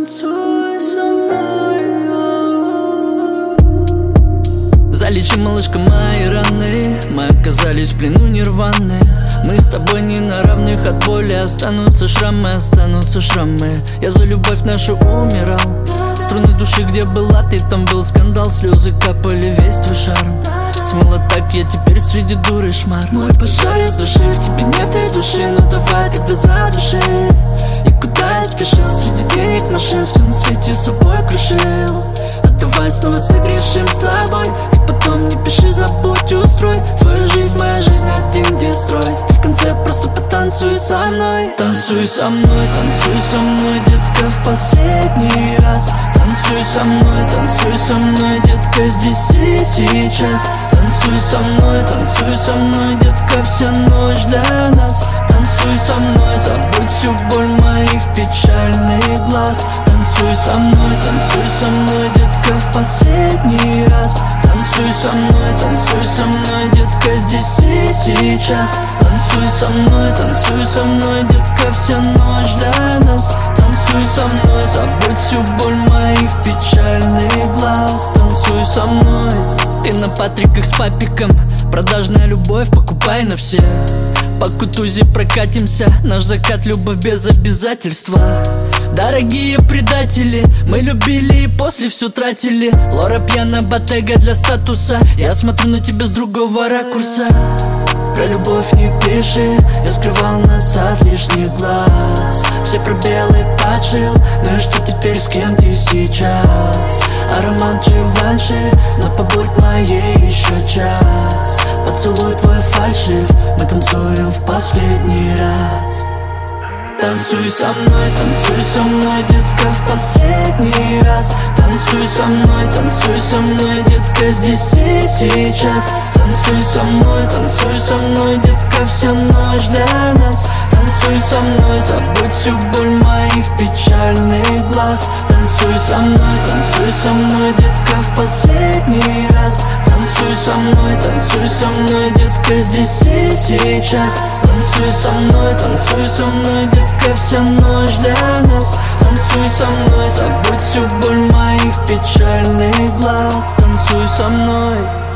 Танцуй со мной. Залечи, малышка, мои раны. Мы оказались в плену нирваны. Мы с тобой не на равных, от боли останутся шрамы, останутся шрамы. Я за любовь нашу умирал. Струны души, где была ты, там был скандал. Слезы капали, весь твой шарм смыло так, я теперь среди дуры шмар. Мой пожар из души, в тебе нет и души. Ну давай тогда за души. И куда я спешил, среди денег, машин, все на свете собой крушил. А давай снова согрешим с тобой. И потом не пиши, забудь, устрой свою жизнь, моя жизнь один дестрой. Ты в конце просто потанцуй со мной. Танцуй со мной, детка, в последний раз. Танцуй со мной, детка, здесь и сейчас. Танцуй со мной, детка, вся ночь для нас. Танцуй со мной, забудь всю боль моих печальных глаз. Танцуй со мной, детка, в последний раз. Танцуй со мной, детка, здесь и сейчас. Танцуй со мной, детка, вся ночь для нас. Танцуй со мной, забудь всю боль моих печальных глаз. Танцуй со мной. Ты на Патриках с папиком, продажная любовь, покупай на все. По Кутузе прокатимся, наш закат, любовь без обязательства. Дорогие предатели, мы любили и после все тратили. Лора пьяна, Bottega для статуса. Я смотрю на тебя с другого ракурса. Про любовь не пиши, я скрывал нас от лишних глаз. Все пробелы подшил, ну и что теперь, с кем ты сейчас? Аромат Givenchy, но побудь моей еще час. Поцелуй твой фальшив, мы танцуем в последний раз. Танцуй со мной, детка, в последний раз. Танцуй со мной, детка, здесь и сейчас. Танцуй со мной, детка, вся ночь для нас. Танцуй со мной, забудь всю боль моих печальных глаз. Танцуй со мной, детка, в последний раз. Танцуй со мной, детка, здесь и сейчас. Танцуй со мной, детка, вся ночь для нас. Танцуй со мной, забудь всю боль моих печальных глаз. Танцуй со мной.